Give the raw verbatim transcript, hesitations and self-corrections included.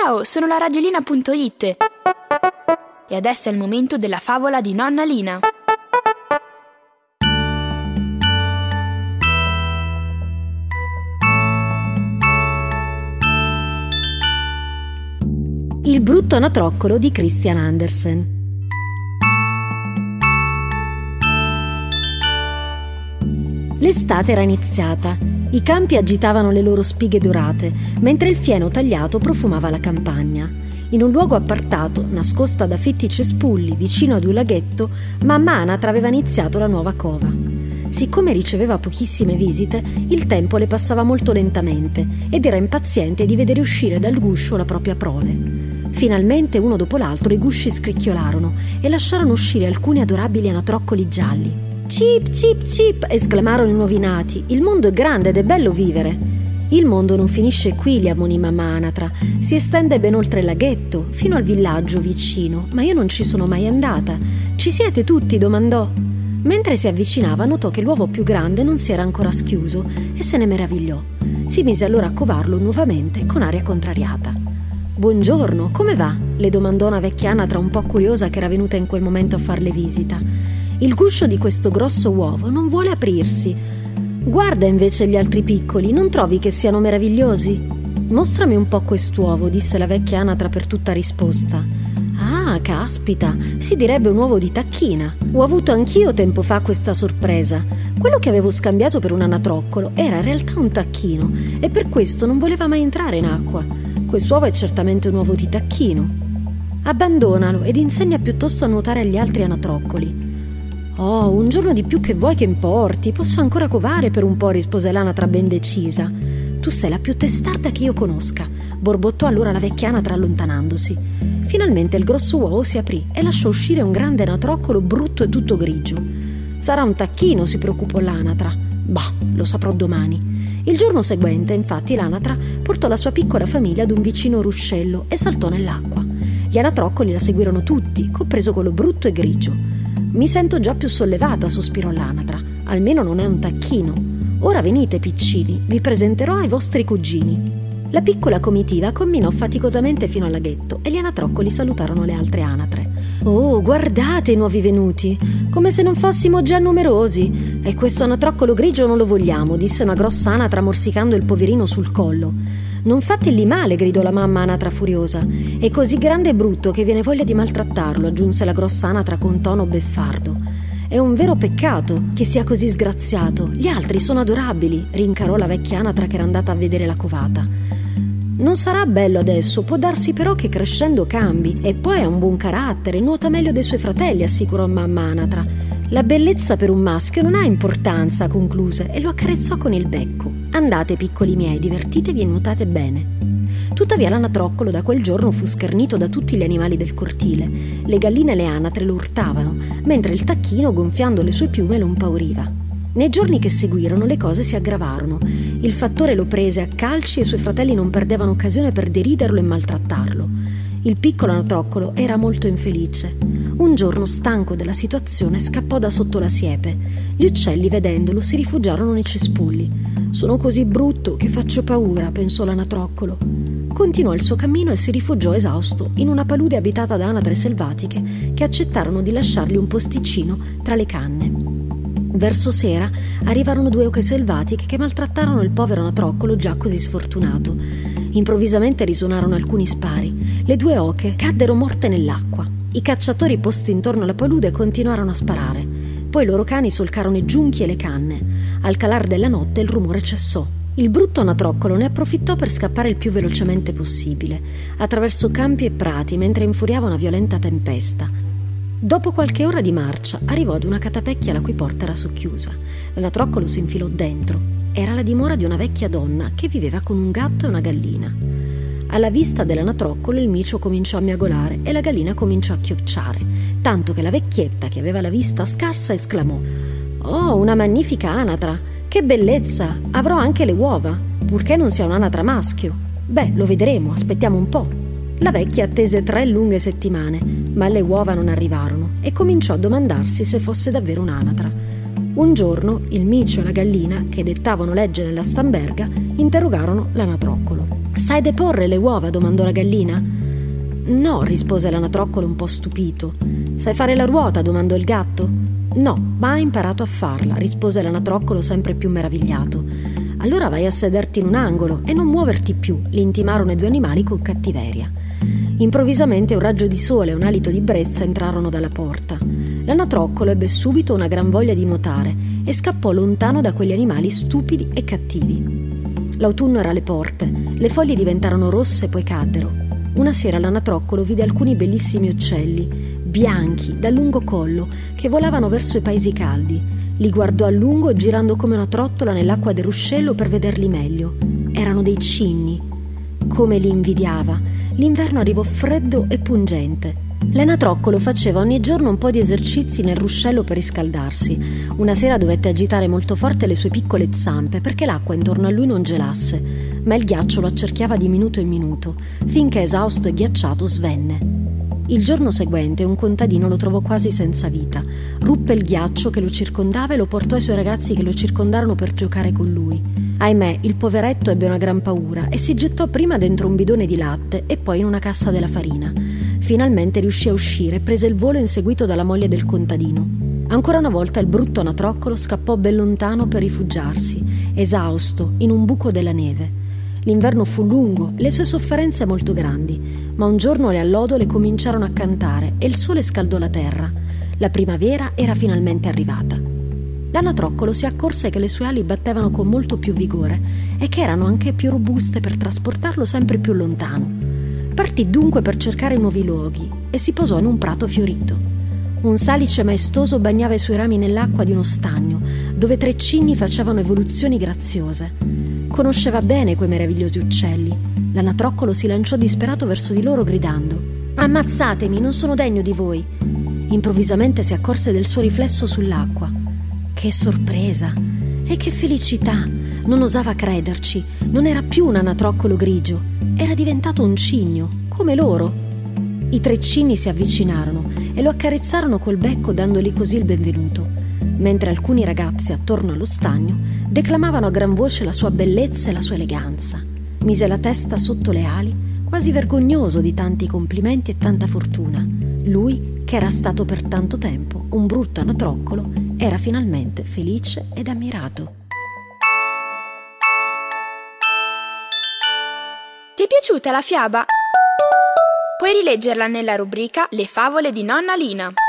Ciao, sono la Radiolina punto it e adesso è il momento della favola di Nonna Lina. Il brutto anatroccolo di Christian Andersen. L'estate era iniziata. I campi agitavano le loro spighe dorate, mentre il fieno tagliato profumava la campagna. In un luogo appartato, nascosta da fitti cespugli, vicino ad un laghetto, mamma Anatra aveva iniziato la nuova cova. Siccome riceveva pochissime visite, il tempo le passava molto lentamente ed era impaziente di vedere uscire dal guscio la propria prole. Finalmente, uno dopo l'altro, i gusci scricchiolarono e lasciarono uscire alcuni adorabili anatroccoli gialli. «Cip, cip, cip!» esclamarono i nuovi nati. «Il mondo è grande ed è bello vivere!» «Il mondo non finisce qui», li ammonì mamma Anatra. «Si estende ben oltre il laghetto, fino al villaggio vicino, ma io non ci sono mai andata. Ci siete tutti?» domandò. Mentre si avvicinava, notò che l'uovo più grande non si era ancora schiuso e se ne meravigliò. Si mise allora a covarlo nuovamente con aria contrariata. «Buongiorno, come va?» le domandò una vecchia anatra un po' curiosa che era venuta in quel momento a farle visita. «Il guscio di questo grosso uovo non vuole aprirsi. Guarda invece gli altri piccoli, non trovi che siano meravigliosi?» «Mostrami un po' quest'uovo», disse la vecchia anatra per tutta risposta. «Ah, caspita, si direbbe un uovo di tacchina. Ho avuto anch'io tempo fa questa sorpresa. Quello che avevo scambiato per un anatroccolo era in realtà un tacchino e per questo non voleva mai entrare in acqua. Quest'uovo è certamente un uovo di tacchino. Abbandonalo ed insegna piuttosto a nuotare agli altri anatroccoli». «Oh, un giorno di più che vuoi che importi, posso ancora covare per un po'», rispose l'anatra ben decisa. «Tu sei la più testarda che io conosca», borbottò allora la vecchia anatra allontanandosi. Finalmente il grosso uovo si aprì e lasciò uscire un grande anatroccolo brutto e tutto grigio. «Sarà un tacchino», si preoccupò l'anatra. «Bah, lo saprò domani». Il giorno seguente, infatti, l'anatra portò la sua piccola famiglia ad un vicino ruscello e saltò nell'acqua. Gli anatroccoli la seguirono tutti, compreso quello brutto e grigio. «Mi sento già più sollevata», sospirò l'anatra. «Almeno non è un tacchino. Ora venite, piccini, vi presenterò ai vostri cugini». La piccola comitiva camminò faticosamente fino al laghetto e gli anatroccoli salutarono le altre anatre. «Oh, guardate i nuovi venuti! Come se non fossimo già numerosi! E questo anatroccolo grigio non lo vogliamo», disse una grossa anatra morsicando il poverino sul collo. «Non fategli male», gridò la mamma anatra furiosa. «È così grande e brutto che viene voglia di maltrattarlo», aggiunse la grossa anatra con tono beffardo. «È un vero peccato che sia così sgraziato. Gli altri sono adorabili», rincarò la vecchia anatra che era andata a vedere la covata. «Non sarà bello adesso, può darsi però che crescendo cambi, e poi ha un buon carattere, nuota meglio dei suoi fratelli», assicurò mamma anatra. «La bellezza per un maschio non ha importanza», concluse e lo accarezzò con il becco. «Andate, piccoli miei, divertitevi e nuotate bene». Tuttavia l'anatroccolo da quel giorno fu schernito da tutti gli animali del cortile. Le galline e le anatre lo urtavano, mentre il tacchino, gonfiando le sue piume, lo impauriva. Nei giorni che seguirono le cose si aggravarono. Il fattore lo prese a calci e i suoi fratelli non perdevano occasione per deriderlo e maltrattarlo. Il piccolo anatroccolo era molto infelice. Un giorno, stanco della situazione, scappò da sotto la siepe. Gli uccelli, vedendolo, si rifugiarono nei cespugli. «Sono così brutto che faccio paura», pensò l'anatroccolo. Continuò il suo cammino e si rifugiò esausto in una palude abitata da anatre selvatiche che accettarono di lasciargli un posticino tra le canne. Verso sera arrivarono due oche selvatiche che maltrattarono il povero anatroccolo già così sfortunato. Improvvisamente risuonarono alcuni spari. Le due oche caddero morte nell'acqua. I cacciatori posti intorno alla palude continuarono a sparare. Poi i loro cani solcarono i giunchi e le canne. Al calar della notte il rumore cessò. Il brutto anatroccolo ne approfittò per scappare il più velocemente possibile, attraverso campi e prati, mentre infuriava una violenta tempesta. Dopo qualche ora di marcia arrivò ad una catapecchia la cui porta era socchiusa. L'anatroccolo si infilò dentro. Era la dimora di una vecchia donna che viveva con un gatto e una gallina. Alla vista dell'anatroccolo il micio cominciò a miagolare e la gallina cominciò a chiocciare, tanto che la vecchietta, che aveva la vista scarsa, esclamò: «Oh, una magnifica anatra! Che bellezza! Avrò anche le uova, purché non sia un'anatra maschio. Beh, lo vedremo, aspettiamo un po'». La vecchia attese tre lunghe settimane, ma le uova non arrivarono e cominciò a domandarsi se fosse davvero un'anatra. Un giorno il micio e la gallina, che dettavano legge nella stamberga, interrogarono l'anatroccolo. «Sai deporre le uova?» domandò la gallina. «No», rispose l'anatroccolo un po' stupito. «Sai fare la ruota?» domandò il gatto. «No, ma ha imparato a farla», rispose l'anatroccolo sempre più meravigliato. «Allora vai a sederti in un angolo e non muoverti più», li intimarono i due animali con cattiveria. Improvvisamente un raggio di sole e un alito di brezza entrarono dalla porta. L'anatroccolo ebbe subito una gran voglia di nuotare e scappò lontano da quegli animali stupidi e cattivi. L'autunno era alle porte, le foglie diventarono rosse e poi caddero. Una sera l'anatroccolo vide alcuni bellissimi uccelli, bianchi, dal lungo collo, che volavano verso i paesi caldi. Li guardò a lungo, girando come una trottola nell'acqua del ruscello per vederli meglio. Erano dei cigni. Come li invidiava! L'inverno arrivò freddo e pungente. L'anatroccolo faceva ogni giorno un po' di esercizi nel ruscello per riscaldarsi. Una sera dovette agitare molto forte le sue piccole zampe perché l'acqua intorno a lui non gelasse, ma il ghiaccio lo accerchiava di minuto in minuto, finché esausto e ghiacciato svenne. Il giorno seguente un contadino lo trovò quasi senza vita. Ruppe il ghiaccio che lo circondava e lo portò ai suoi ragazzi che lo circondarono per giocare con lui. Ahimè, il poveretto ebbe una gran paura e si gettò prima dentro un bidone di latte e poi in una cassa della farina. Finalmente riuscì a uscire e prese il volo inseguito dalla moglie del contadino. Ancora una volta il brutto anatroccolo scappò ben lontano per rifugiarsi, esausto, in un buco della neve. L'inverno fu lungo e le sue sofferenze molto grandi, ma un giorno le allodole cominciarono a cantare e il sole scaldò la terra. La primavera era finalmente arrivata. L'anatroccolo si accorse che le sue ali battevano con molto più vigore e che erano anche più robuste per trasportarlo sempre più lontano. Partì dunque per cercare nuovi luoghi e si posò in un prato fiorito. Un salice maestoso bagnava i suoi rami nell'acqua di uno stagno, dove tre cigni facevano evoluzioni graziose. Conosceva bene quei meravigliosi uccelli. L'anatroccolo si lanciò disperato verso di loro gridando: «Ammazzatemi, non sono degno di voi!» Improvvisamente si accorse del suo riflesso sull'acqua. Che sorpresa! E che felicità! Non osava crederci. Non era più un anatroccolo grigio. Era diventato un cigno, come loro. I tre cigni si avvicinarono e lo accarezzarono col becco, dandogli così il benvenuto, mentre alcuni ragazzi attorno allo stagno declamavano a gran voce la sua bellezza e la sua eleganza. Mise la testa sotto le ali, quasi vergognoso di tanti complimenti e tanta fortuna. Lui, che era stato per tanto tempo un brutto anatroccolo, era finalmente felice ed ammirato. Ti è piaciuta la fiaba? Puoi rileggerla nella rubrica Le favole di nonna Lina.